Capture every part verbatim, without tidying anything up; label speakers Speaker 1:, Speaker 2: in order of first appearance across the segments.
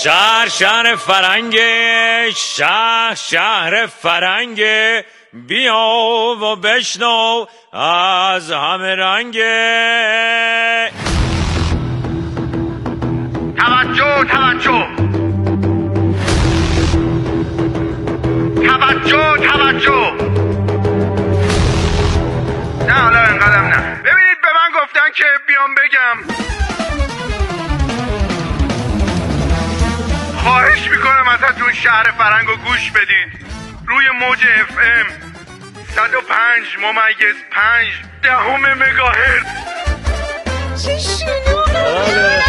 Speaker 1: شهر شهر فرنگه، شهر شهر فرنگه، بیا و بشنو از همه رنگه.
Speaker 2: توجه توجه توجه توجه نه حالا انقدرم نه. ببینید به من گفتن که بیام بگم، خواهش میکنم ازتون شهر فرنگ رو گوش بدید. روی موج اف ام صد و پنج ممیز پنج دهم مگاهرتز.
Speaker 3: چه شنوه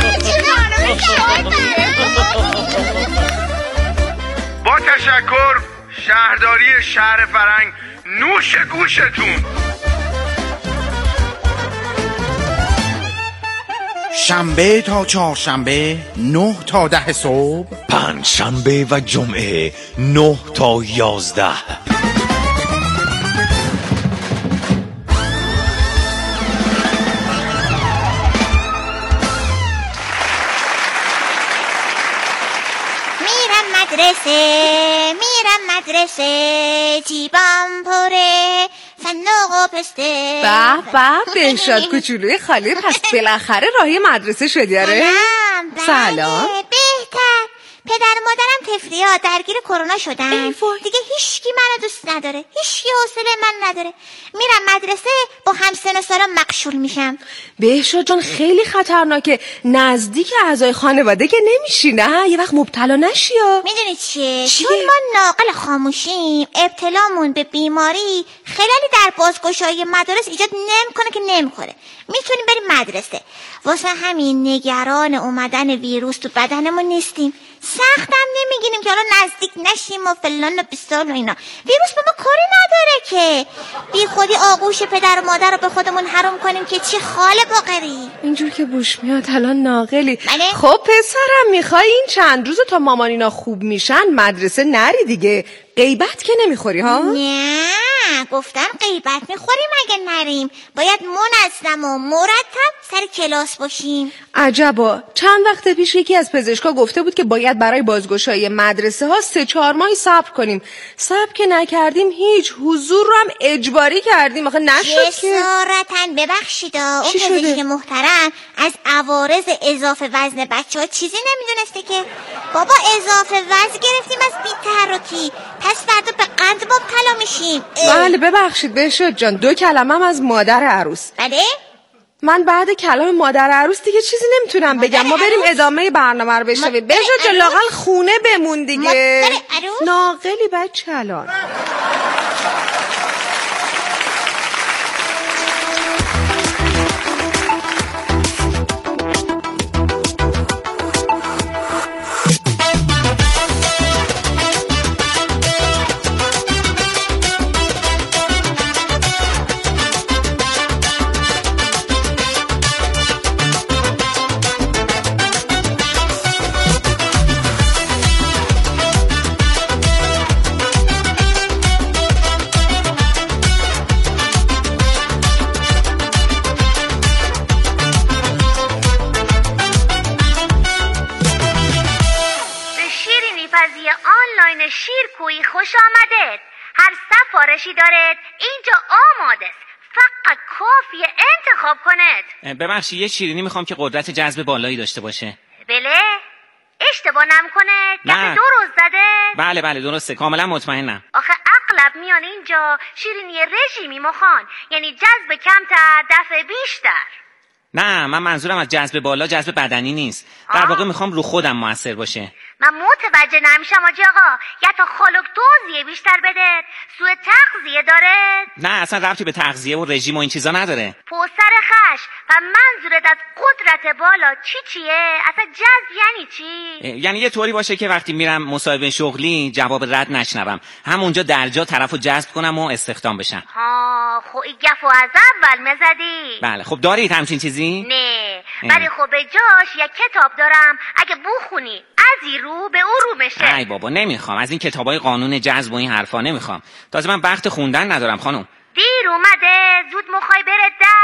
Speaker 2: با تشکر شهرداری شهر فرنگ، نوش گوشتون.
Speaker 4: شنبه تا چهارشنبه نه تا ده صبح،
Speaker 1: پنج شنبه و جمعه نه تا یازده.
Speaker 3: میرم مدرسه میرم مدرسه، جیبم پره صندوق و پسته.
Speaker 5: به به بهشاد کوچولوی خاله، پس بالاخره راهی مدرسه شدی آره؟ سلام.
Speaker 3: بهتر. پدر و مادرم تفریات درگیر کرونا شدن، دیگه هیچکی منو دوست نداره، هیچکی حوصله من نداره. میرم مدرسه با همسن و سالم مقشول میشم.
Speaker 5: بهشاد جان خیلی خطرناکه، نزدیک اعضای خانواده که نمیشی، نه یه وقت مبتلا نشی.
Speaker 3: میدونی چیه؟ چون ما ناقل خاموشیم، ابتلامون به بیماری خلالی در بازگشایی مدارس ایجاد نمیکنه که نمیخوره. میتونیم بریم مدرسه. واسه همین نگران اومدن ویروس تو بدنمون نیستیم. سختم نمیگیریم که حالا نزدیک نشیم و فلان و بیسال و اینا. ویروس به ما کاری نداره که بی خودی آغوش پدر و مادر رو به خودمون حرام کنیم که چی خاله باقری.
Speaker 5: اینجور که بوش میاد الان ناقلی.
Speaker 3: بله؟
Speaker 5: خب پسرم میخوای این چند روز تا مامانینا خوب میشن مدرسه نری دیگه، غیبت که نمیخوری ها؟
Speaker 3: نه گفتن غیبت میخوریم اگه نریم، باید منظم و مرتب سر کلاس باشیم.
Speaker 5: عجبا، چند وقت پیش یکی از پزشکا گفته بود که باید برای بازگشایی مدرسه ها سه چهار ماهی صبر کنیم. صبر که نکردیم هیچ، حضور رو هم اجباری کردیم، آخه نشد که.
Speaker 3: جسارتاً ببخشید اون پزشک محترم از عوارض اضافه وزن بچه ها چیزی نمیدونسته که. بابا اضافه وزن گرفتیم از بی‌تحرکی، پس فردا به قند مبتلا میشیم.
Speaker 5: بله ببخشید بهشاد جان، دو کلمم از مادر عروس.
Speaker 3: بله؟
Speaker 5: من بعد کلام مادر عروس دیگه چیزی نمیتونم بگم. ما بریم ادامه برنامه رو بشنویم. بهشاد جان لااقل خونه بمون دیگه. ناقلی بچه الان.
Speaker 6: آنلاین شیرکویی خوش آمدید. هر سفارشی دارید اینجا آماده است، فقط کافیه انتخاب کنید.
Speaker 7: ببخشید یه شیرینی میخوام که قدرت جذب بالایی داشته باشه.
Speaker 6: بله؟ اشتباه نمیکنه؟
Speaker 7: نه
Speaker 6: درست زده؟
Speaker 7: بله بله درسته، کاملا مطمئنم.
Speaker 6: آخه اغلب میان اینجا شیرینی رژیمی مخوان، یعنی جذب کمتر دفع بیشتر.
Speaker 7: نه من منظورم از جذب بالا جذب بدنی نیست، در واقع میخوام رو خودم موثر باشه.
Speaker 6: من متوجه نمیشم آجی آقا، یا تا خالق توضیح بیشتر بده. سوء تغذیه داره؟
Speaker 7: نه اصلا ربطی به تغذیه و رژیم و این چیزا نداره.
Speaker 6: پسر خش، و منظورت از قدرت بالا چی چیه؟ اصلا جذب یعنی چی؟
Speaker 7: یعنی یه طوری باشه که وقتی میرم مصاحبه شغلی جواب رد نشنوم، همونجا درجا طرفو جذب کنم و استخدام بشم.
Speaker 6: ها خب این گفو از اول مزدی.
Speaker 7: بله خب دارید همچین چیزی؟
Speaker 6: نه ولی خب به جاش یک کتاب دارم، اگه بخونی از این رو به اون رو میشه.
Speaker 7: ای بابا نمیخوام، از این کتابای قانون جذب و این حرفا نمیخوام، تازه من وقت خوندن ندارم خانم.
Speaker 6: دیر اومده، زود مخوای بره در،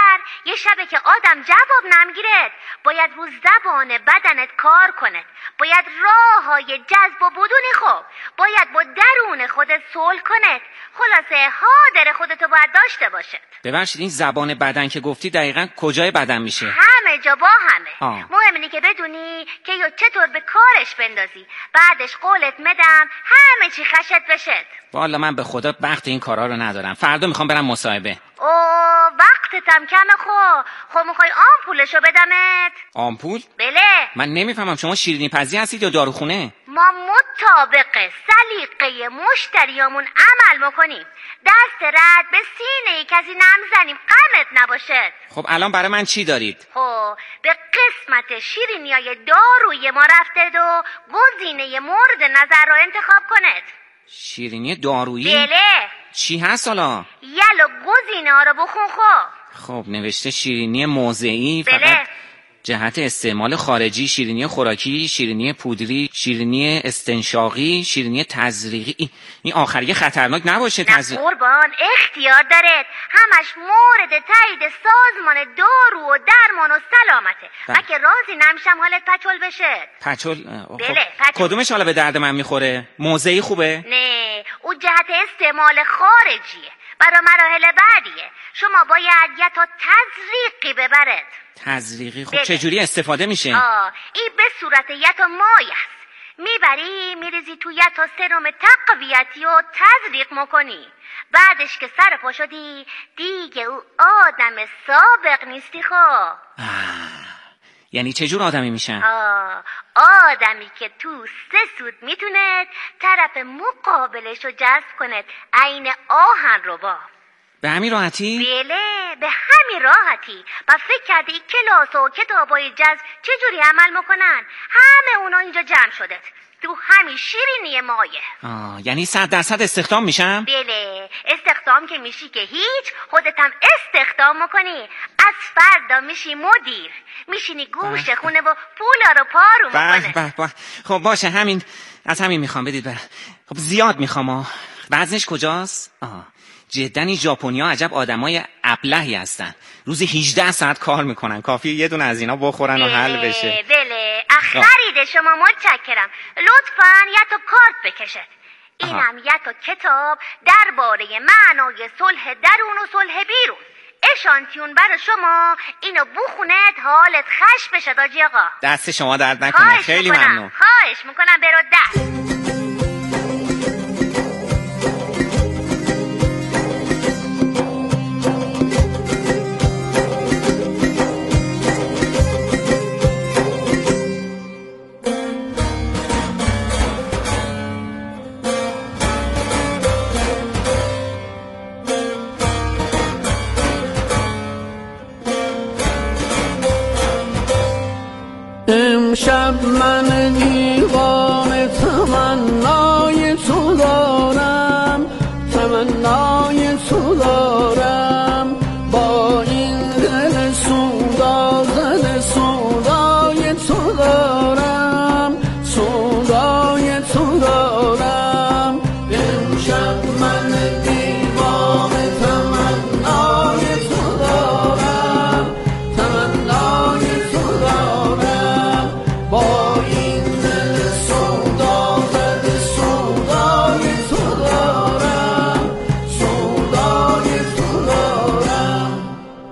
Speaker 6: یه شبه که آدم جواب نمیگیرد، باید رو زبان بدنت کار کنه، باید راه های جذب و بدونی خوب، باید با درون خودت صلح کنه. خلاصه حاضر خودتو باید داشته باشد.
Speaker 7: ببخشید این زبان بدن که گفتی دقیقاً کجای بدن میشه؟
Speaker 6: همه جا با همه.
Speaker 7: آه.
Speaker 6: مهم اینه که بدونی که یا چطور به کارش بندازی، بعدش قولت مدم همه چی خشت بشد.
Speaker 7: والا من به خدا وقت این کارا رو ندارم، فردا میخوام برم مصاحبه.
Speaker 6: او وقتتم کمه. خو خو میخوای آمپولشو بدمت؟
Speaker 7: آمپول؟
Speaker 6: بله.
Speaker 7: من نمیفهمم شما شیرینی پزی هستید یا داروخونه؟
Speaker 6: ما مطابق سلیقه مشتریامون عمل میکنیم. دست رد به سینه کسی نمیزنیم، غمت نباشد.
Speaker 7: خب الان برای من چی دارید؟
Speaker 6: خب به قسمت شیرینیای داروی ما رفته و گزینه مورد نظر رو انتخاب کنید.
Speaker 7: شیرینی دارویی؟
Speaker 6: بله.
Speaker 7: چی هست حالا؟
Speaker 6: یلو گزینه ها رو بخون. خب
Speaker 7: خب نوشته شیرینی موضعی،
Speaker 6: بله.
Speaker 7: فقط جهت استعمال خارجی، شیرینی خوراکی، شیرینی پودری، شیرینی استنشاقی، شیرینی تزریقی. این آخریه خطرناک نباشه؟
Speaker 6: نه
Speaker 7: تزریق
Speaker 6: قربان، اختیار دارد. همش مورد تایید سازمان دارو و درمان و سلامته.
Speaker 7: بله.
Speaker 6: من که راضی نمیشم حالت پچول بشه.
Speaker 7: پچول؟
Speaker 6: بله، پچول.
Speaker 7: کدومش حالا به درد من میخوره؟ موضعی خوبه؟
Speaker 6: نه، او جهت استعمال خارجیه، برای مراحل بعدیه. شما باید یا تا تزریقی ببرد.
Speaker 7: تزریقی؟ خب
Speaker 6: بله.
Speaker 7: چجوری استفاده میشه؟
Speaker 6: آه این به صورت یا تا مایه است. میبری میریزی تو یا تا سرم تقویتی و تزریق میکنی. بعدش که سر پا شدی دیگه او آدم سابق نیستی. خب
Speaker 7: یعنی چجور آدمی میشن؟
Speaker 6: آه آدمی که تو سه سود میتونه طرف مقابلش رو جذب کنه، عین آهن رو با.
Speaker 7: به همین راحتی؟
Speaker 6: بله، به همین راحتی. و فکر کردی کلاس و کتابای جذب چجوری عمل میکنن؟ همه اونا اینجا جمع شده تو همین شیرینی مایه.
Speaker 7: آه یعنی صد درصد استخدام میشم؟
Speaker 6: بله، استخدام که میشی که هیچ، خودت هم استخدام میکنی. از فردا میشی مدیر، میشینی گوش خونه و پولا رو پارو میکنه.
Speaker 7: به به به. خب باشه، همین از همین میخوام بدید برم. خب زیاد میخوام. ها وزنش کجاست؟ آه جدا این ژاپنیا عجب آدمای ابلهی هستن. روزی هجده ساعت کار میکنن، کافیه یه دونه از اینا بخورن و حل بشه.
Speaker 6: بله، خرید شما متشکرم. لطفاً یا تو کارت بکشه. اینم یا تو کتاب درباره معنای صلح درون و صلح بیرون. اشانتیون برای شما، اینو بخونید حالت خش بشه. داجی آقا
Speaker 7: دست شما درد نکنه، خیلی ممنون.
Speaker 6: خواهش میکنم برو دست.
Speaker 8: امشب من دیوانه تمنای تو دارم، تمنای تو دارم. با این دل سودا زده سودای تو دارم، سودای تو دارم. امشب من دیوانه تمنای تو دارم، تمنای تو دارم. با این دل سودا زده سودای تو دارم، سودای تو دارم.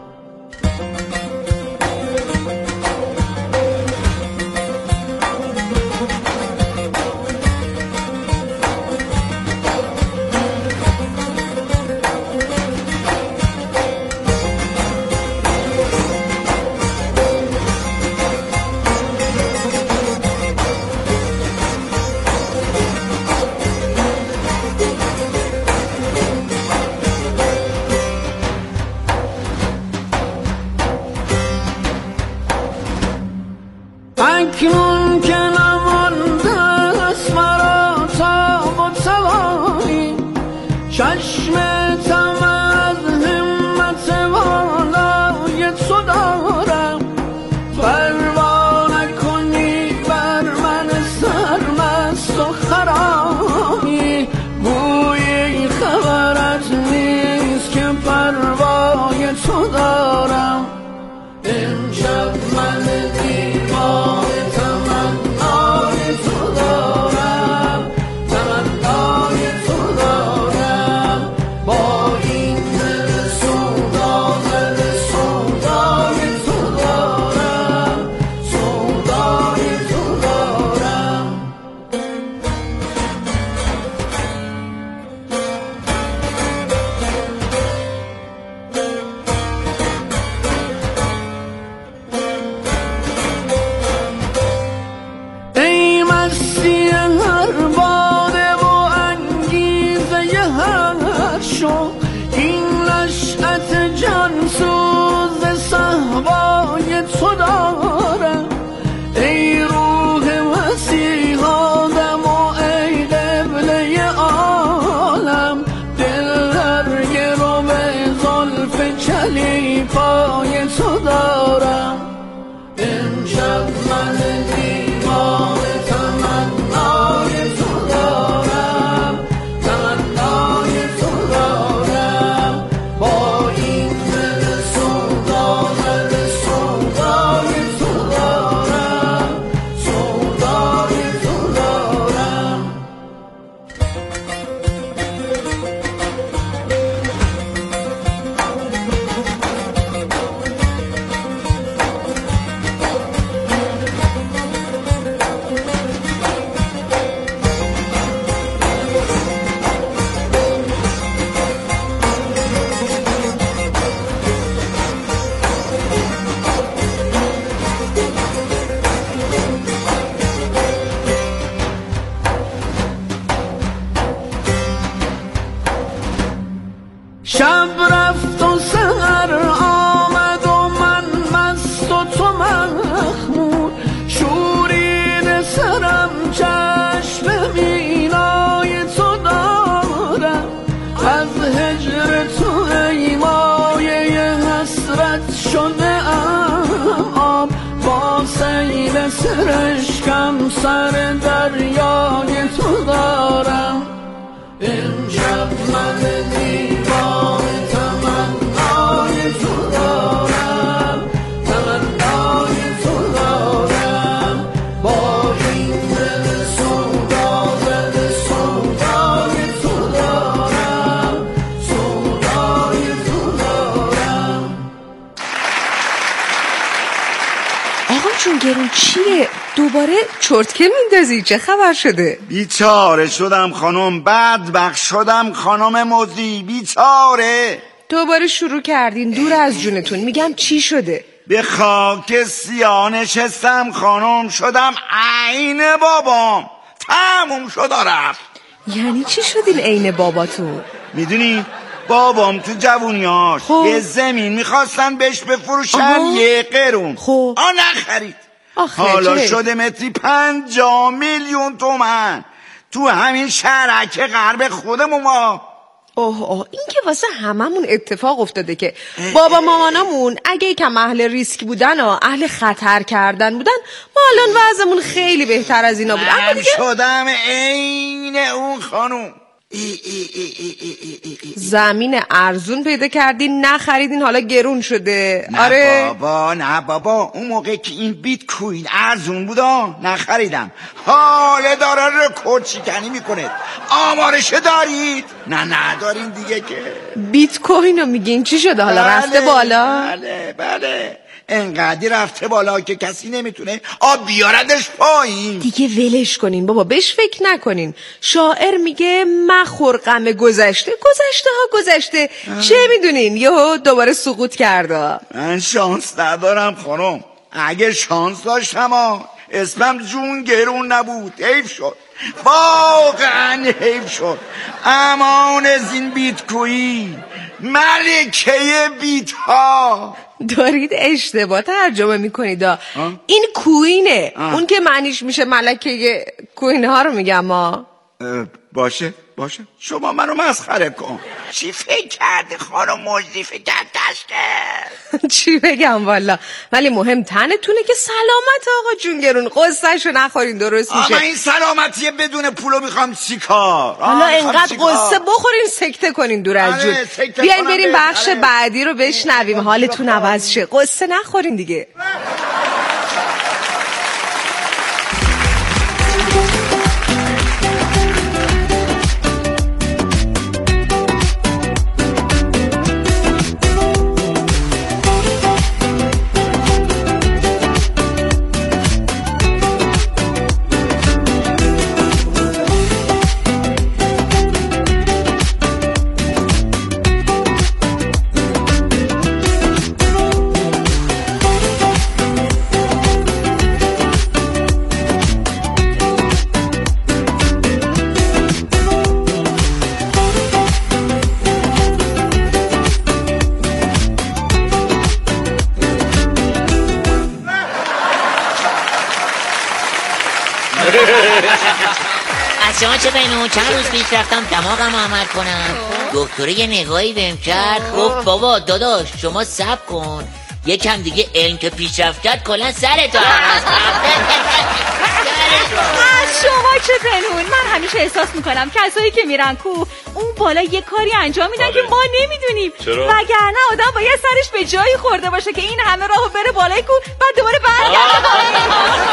Speaker 8: اکنون که نمانده است مرا تاب و توانی، چشم طمع از همت والای تو دارم. پروا نکنی بر من سرمست و خرامی، گویی خبرت نیست که پروای تو دارم. بی پای تو دارم. امشب من دیوانه تمنای تو دارم، تمنای تو دارم. با این دل سودا دل سودای تو دارم، سودای تو دارم. شب رفت و سحر آمد و من مست و تو مخمور، شورین سرم چشم مینای تو دارم. از هجر تو ای مایه حسرت شده ام آب، با سیل سرشکم سر دریای تو دارم. امشب من دیوانه تمنای تو دارم، تمنای تو دارم. با این دل سودا دل سودای تو دارم، سودای تو دارم.
Speaker 5: آقا جون گرون چیه؟ دوباره چرتکه میندازی؟ چه خبر شده؟
Speaker 4: بیچاره شدم خانم، بدبخت شدم خانم موزی، بیچاره.
Speaker 5: دوباره شروع کردین دور از جونتون. میگم چی شده؟
Speaker 4: به خاک سیاه نشستم خانم، شدم عین بابام، تموم شد و رفت.
Speaker 5: یعنی چی شدین عین باباتون؟
Speaker 4: میدونی بابام تو جوونیاش
Speaker 5: خب.
Speaker 4: یه زمین میخواستن بهش بفروشن یه قرون،
Speaker 5: خب
Speaker 4: آ نخرید.
Speaker 5: آخه
Speaker 4: حالا
Speaker 5: چه؟
Speaker 4: شده متری پنجاه میلیون تومن تو همین شهرک غرب خودمون. ما
Speaker 5: اوه اوه این که واسه هممون اتفاق افتاده که بابا مامانامون اگه یکم اهل ریسک بودن و اهل خطر کردن بودن، ما الان وضعمون خیلی بهتر از اینا بود. اما دیگه
Speaker 4: شدم عین اون خانوم. ای ای ای ای ای ای ای.
Speaker 5: زمین ارزون پیدا کردین نخریدین، حالا گرون شده.
Speaker 4: نه
Speaker 5: آره
Speaker 4: بابا نه بابا، اون موقع که این بیت کوین ارزون بودا نخریدم. حاله داره رکورد شکنی میکنه. آمارش دارید؟ نه ندارین دیگه که.
Speaker 5: بیت کوین رو میگین چی شده حالا؟
Speaker 4: بله،
Speaker 5: رفته بالا؟
Speaker 4: بله بله انقدی رفته بالا که کسی نمیتونه آب بیاردش پایین.
Speaker 5: دیگه ولش کنین بابا، بهش فکر نکنین. شاعر میگه مخور غم گذشته، گذشته ها گذشته. چه میدونین یهو دوباره سقوط کرده.
Speaker 4: من شانس ندارم خانم، اگه شانس داشتم ها اسمم جون گرون نبود. حیف شد، واقعا حیف شد. امان از این بیت کوین، ملکه بیت ها.
Speaker 5: دارید اشتباه ترجمه میکنید. این کوینه. آه. اون که معنیش میشه ملکه کوین ها رو میگم. ما
Speaker 4: باشه باشه، شما منو مسخره کن. چی فکر کردی خانم مجدی؟ فکر کرد دشته
Speaker 5: چی بگم والا، ولی مهم تنتونه که سلامت. آقا جون گرون قصهشو نخورین درست میشه.
Speaker 4: آقا این سلامتیه بدون پولو میخوام چیکار؟
Speaker 5: حالا انقدر قصه بخورین سکته کنین دور از جون. بیاین بریم بخش بعدی رو بشنویم حالتون عوض شه. قصه نخورین دیگه.
Speaker 9: شما چه بینون؟ چند روز پیش رفتم دماغم عمل کنم، دکتر یه نگاهی بهم کرد، گفت بابا داداش شما صبر کن یکم دیگه علم که پیشرفت کرد کلا سرتو عوض
Speaker 10: از شما چه پنهون. من همیشه احساس میکنم کسایی که میرن کو اون بالا یه کاری انجام میدن که ما نمیدونیم، وگرنه آدم باید سرش به جایی خورده باشه که این همه راهو بره بالای کو بعد دوباره برگرده پایین.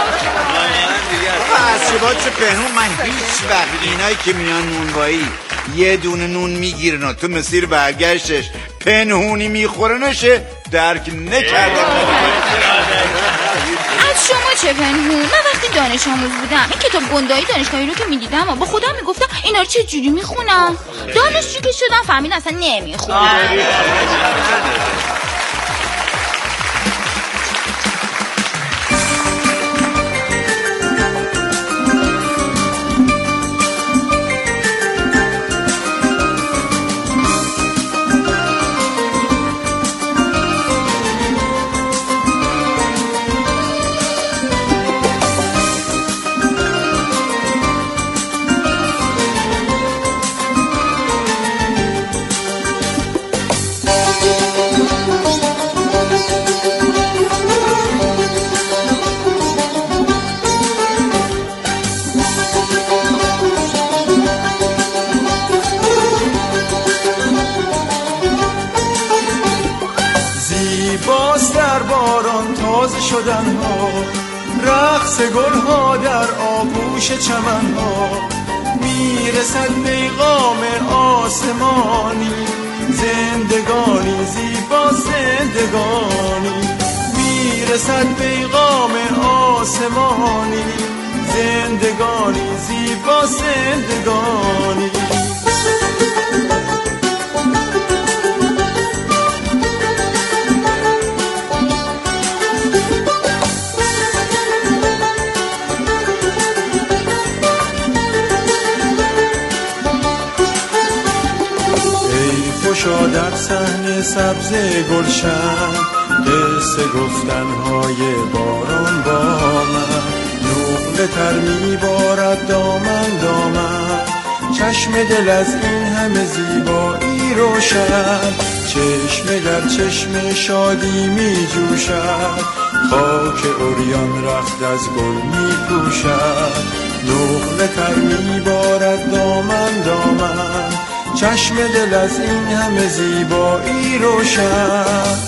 Speaker 4: از شما چه پنهون. من هیچ وقت اینایی که میان نونوایی یه دونه نون میگیرن و تو مسیر برگشتش پنهونی میخورنشه درک نکردم.
Speaker 11: از شما چه پنهون. من وقتی دانش آموز بودم این کتاب گندایی دانشگاهی رو که میدیدم با خودم میگفتم اینا رو چه جوری میخونم. دانشجو که شدم فهمیدم اصلا نمیخونم.
Speaker 8: شدن ها رقص گل ها در آغوش چمن ها میرسد پیغام آسمانی زندگانی زیبا زندگانی میرسد پیغام آسمانی زندگانی زیبا زندگانی. خوشا در صحن سبز گلشن قصه گفتنهای باران با من نقل تر میبارد دامن دامن چشم دل از این همه زیبایی روشن چشم در چشم شادی میجوشد خاک عریان رخت از گل میپوشد نقل تر میبارد دامن دامن چشم دل از این همه زیبایی روشن.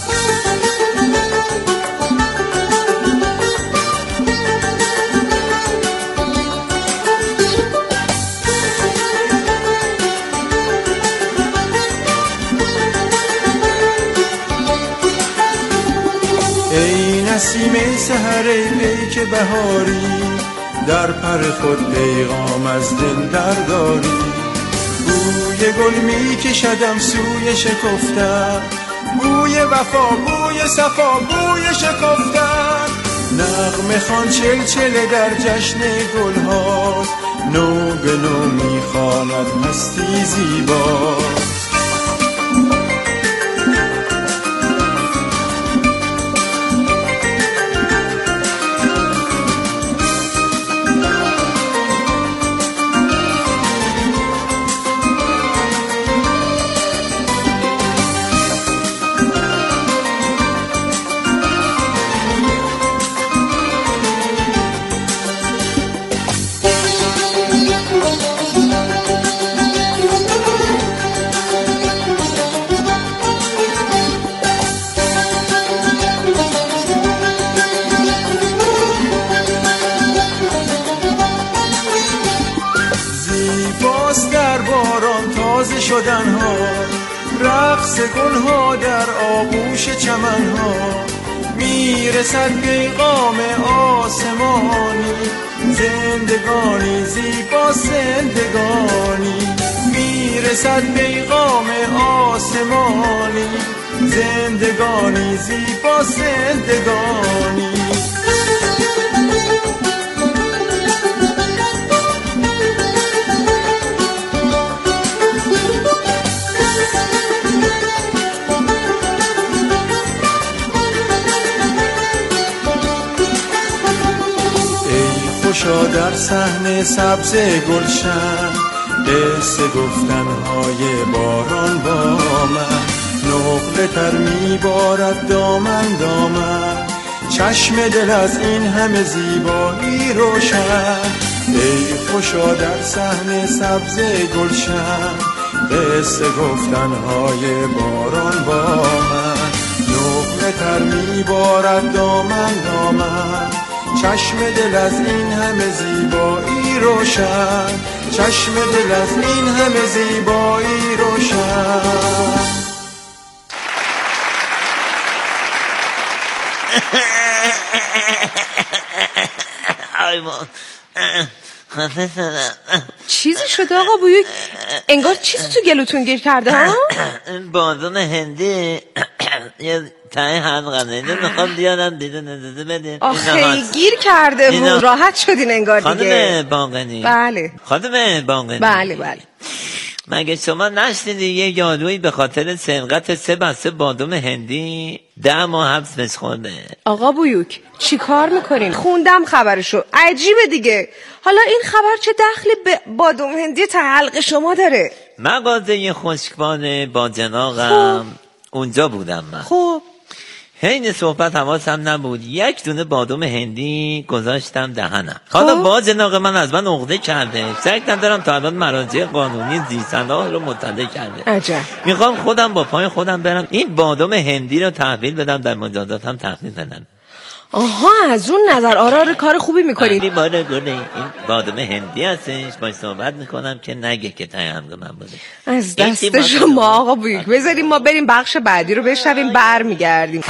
Speaker 8: ای نسیم سحر ای که بهاری در پر خود پیغام از دل درداری بوی گل می کشدم سوی شکفتن بوی وفا بوی صفا بوی شکفتن نغمه خوان چلچله در جشن گل هاست نو به نو می خواند هستی زیباست. شدن ها رقص گل ها در آغوش چمن ها میرسد پیغام آسمانی زندگانی زیبا زندگانی میرسد پیغام آسمانی زندگانی زیبا زندگانی. خوشا در صحن سبز گلشن، قصه گفتنهای باران با من، نقل تر میبارد دامن دامن، چشم دل از این همه زیبایی روشن. ای خوشا در صحن سبز گلشن، قصه گفتنهای باران با من، نقل تر میبارد دامن دامن، چشم دل از این همه زیبایی روشن، چشم دل از این همه زیبایی روشن.
Speaker 5: چیزی شده آقا بویک؟ انگار چیزی تو گلوتون گیر کرده ها؟
Speaker 12: بادام هندی یه تای حلقمه اینو میخوام بیارم بیرون اجازه بدین.
Speaker 5: آخه گیر کرده بود، راحت شدین انگار دیگه.
Speaker 12: خانم باقنی.
Speaker 5: بله
Speaker 12: خانم باقنی.
Speaker 5: بله بله.
Speaker 12: مگه شما نشنیدی یه یادویی به خاطر سرقت سه بسته بادام هندی ده ماه حبسش خورده؟
Speaker 5: آقا بویوک چی کار میکنین؟ خوندم خبرشو، عجیبه دیگه. حالا این خبر چه دخلی به بادام هندی ته حلق شما داره؟
Speaker 12: مغازه خشکبان با جناقم اونجا بودم من.
Speaker 5: خب
Speaker 12: حین صحبت حواسم نبود یک دونه بادام هندی گذاشتم دهنم. حالا با جناق من از من عقده کرده، شک ندارم تا الان مراجع قانونی زیرسناه رو مطلع کرده.
Speaker 5: عجب.
Speaker 12: میخوام خودم با پای خودم برم این بادام هندی رو تحویل بدم، در مجازاتم تحویل بدم.
Speaker 5: آها از اون نظر آره کار خوبی میکنید.
Speaker 12: این باره گونه این بادام هندی هستش، باید صحبت میکنم که نگه که تای حلق من بوده.
Speaker 5: از دست شما آقا بویک. بذاریم ما بریم بخش بعدی رو بشنویم، بر میگردیم.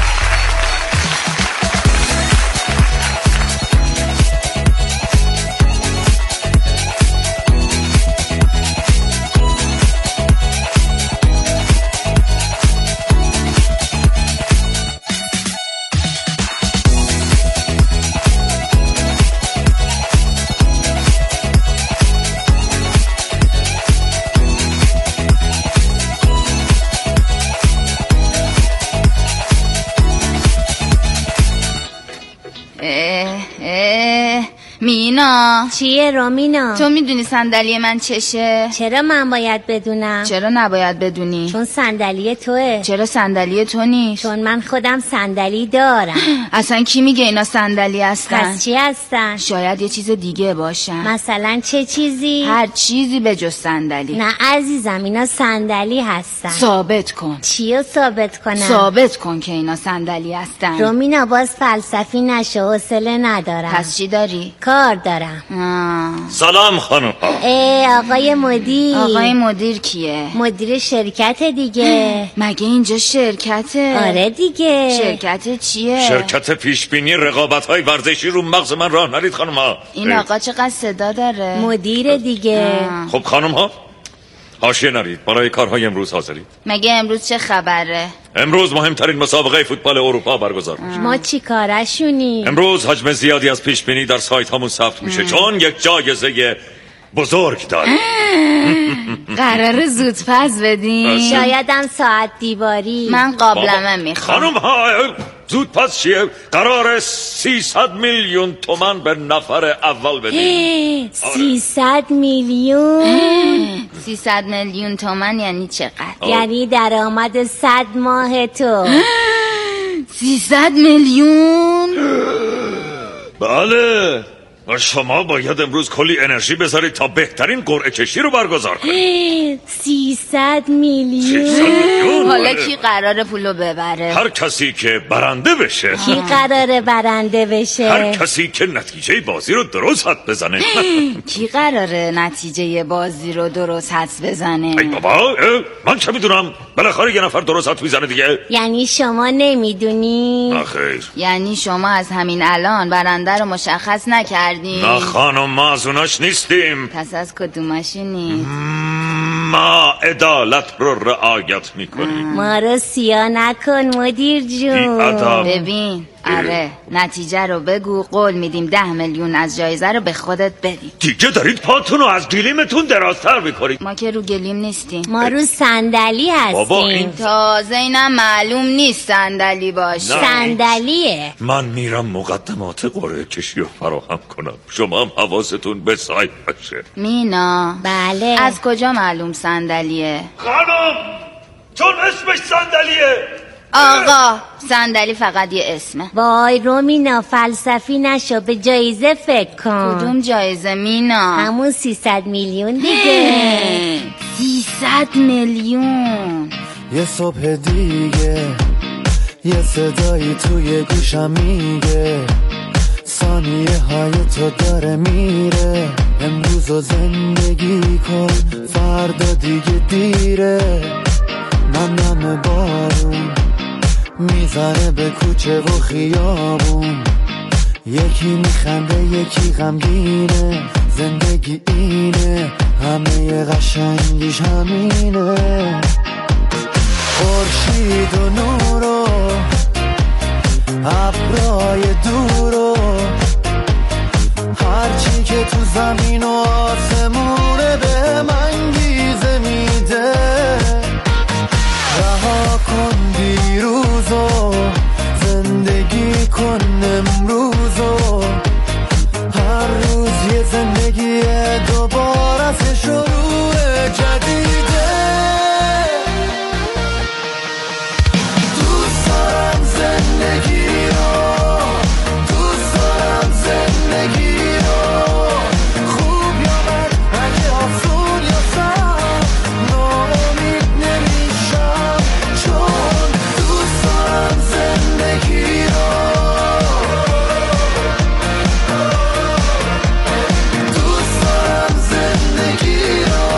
Speaker 11: مینا
Speaker 6: چیه رومینا؟
Speaker 11: تو میدونی صندلی من چشه؟
Speaker 6: چرا من باید بدونم؟
Speaker 11: چرا نباید بدونی؟
Speaker 6: چون صندلی توه.
Speaker 11: چرا صندلی تو نیست؟
Speaker 6: چون من خودم صندلی دارم.
Speaker 11: اصلا کی میگه اینا صندلی هستن؟
Speaker 6: پس چی هستن؟
Speaker 11: شاید یه چیز دیگه باشن.
Speaker 6: مثلا چه چیزی؟
Speaker 11: هر چیزی به جز صندلی.
Speaker 6: نه عزیزم اینا صندلی هستن.
Speaker 11: ثابت کن.
Speaker 6: چیو ثابت کنم؟
Speaker 11: ثابت کن که اینا صندلی هستن.
Speaker 6: رومینا باز فلسفی نشو، حوصله ندارم.
Speaker 11: پس چی داری؟
Speaker 6: کار دارم.
Speaker 11: آه.
Speaker 2: سلام خانم.
Speaker 6: ای آقای مدیر.
Speaker 11: آقای مدیر کیه؟
Speaker 6: مدیر شرکت دیگه.
Speaker 11: مگه اینجا شرکته؟
Speaker 6: آره دیگه.
Speaker 11: شرکت چیه؟
Speaker 2: شرکت پیشبینی رقابت‌های ورزشی رو مغز من راه نرید خانم ها.
Speaker 11: این آقا چقدر صدا داره؟
Speaker 6: مدیر دیگه.
Speaker 11: آه.
Speaker 2: خب خانم ها حاشیه نرید، برای کارهای امروز حاضرید؟
Speaker 11: مگه امروز چه خبره؟
Speaker 2: امروز مهمترین مسابقه فوتبال اروپا برگزار میشه.
Speaker 6: ما چی کارشونیم؟
Speaker 2: امروز حجم زیادی از پیش بینی در سایت همون ثبت میشه چون یک جایزه بزرگ داریم.
Speaker 11: قراره زود پس بدین؟
Speaker 6: شایدم ساعت دیواری.
Speaker 11: من قابلمه میخوام.
Speaker 2: خانم ها زود پس چیه؟ قراره سیصد میلیون تومن به نفر اول بدیم.
Speaker 6: سیصد میلیون؟
Speaker 11: سیصد میلیون تومن یعنی چقدر؟
Speaker 6: یعنی درآمد صد ماه تو.
Speaker 11: سیصد میلیون؟
Speaker 2: بله شما باید امروز کلی انرژی بذارید تا بهترین قرعه کشی رو برگزار کنید.
Speaker 6: سیصد میلیون.
Speaker 11: حالا کی قراره پولو ببره؟
Speaker 2: هر کسی که برنده بشه.
Speaker 6: کی قراره برنده بشه؟
Speaker 2: هر کسی که نتیجه بازی رو درست حد بزنه.
Speaker 11: کی قراره نتیجه بازی رو درست حد بزنه؟
Speaker 2: ای بابا من چه میدونم، بالاخره یه نفر درست حد میزنه دیگه.
Speaker 6: یعنی شما نمیدونی؟
Speaker 2: نه خیر.
Speaker 11: یعنی شما از همین الان برنده رو مشخص نکردی؟
Speaker 2: نه خانم ما از اوناش نیستیم.
Speaker 11: پس از کدومشونی؟
Speaker 2: ما عدالت رو رعایت میکنیم.
Speaker 6: ما رو سیاه نکن مدیر جون.
Speaker 11: ببین آره نتیجه رو بگو، قول میدیم ده میلیون از جایزه رو به خودت بدیم.
Speaker 13: دیگه دارید پاتون رو از گلیمتون درازتر میکنید.
Speaker 11: ما که رو گلیم نیستیم،
Speaker 14: ما رو صندلی هستیم.
Speaker 13: بابا این
Speaker 11: تازه اینم معلوم نیست صندلی باشه.
Speaker 14: صندلیه.
Speaker 13: من میرم مقدمات قرعه کشی رو فراهم کنم، شما هم حواستون به سایت باشه.
Speaker 11: مینا
Speaker 14: بله
Speaker 11: از کجا معلوم صندلیه؟
Speaker 13: خانم چون اسمش صندلیه.
Speaker 11: آقا صندلی فقط یه اسمه.
Speaker 14: وای رومینا فلسفی نشو، به جایزه فکر کن.
Speaker 11: کدوم جایزه مینا؟
Speaker 14: همون سیصد میلیون دیگه.
Speaker 11: سیصد میلیون.
Speaker 15: یه صبح دیگه یه صدایی توی گوشم میگه ثانیه های تو داره میره، امروز رو زندگی کن فردا دیگه دیره. نم نم بارون میزنه به کوچه و خیابون، یکی میخنده یکی غمگینه، زندگی اینه همه قشنگیش همینه. خورشید و نور و ابرای دور و هرچی که تو زمین و آسمونه به من گیزه میده. رها کن دیروزو زندگی کن امروزو، هر روز یه زندگی دوباره از شروع جدیده. دوست دارم زندگی رو، دوست دارم زندگی رو، خوب یا بد اگه آسون یا سخت ناامید نمیشم، چون دوست دارم زندگی رو، دوست دارم زندگی رو.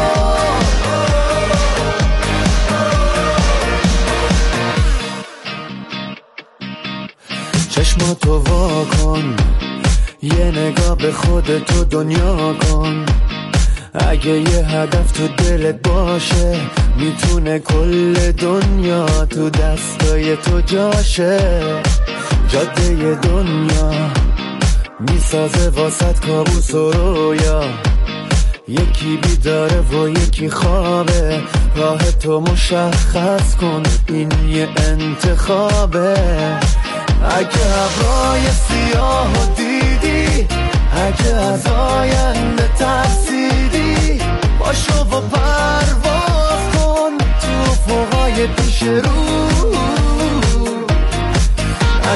Speaker 15: چشماتو وا کن، یه نگاه به خودتو دنیا کن، اگه یه هدف تو دلت باشه میتونه کل دنیا تو دستای تو جاشه. جاده دنیا میسازه واسط کابوس و رویا، یکی بیداره و یکی خوابه، راه تو مشخص کن این یه انتخابه. اگه ابرای سیاه دیدی، اگه از آینده ترسیدی، باشو و پرواز کن تو افقای پیش رو.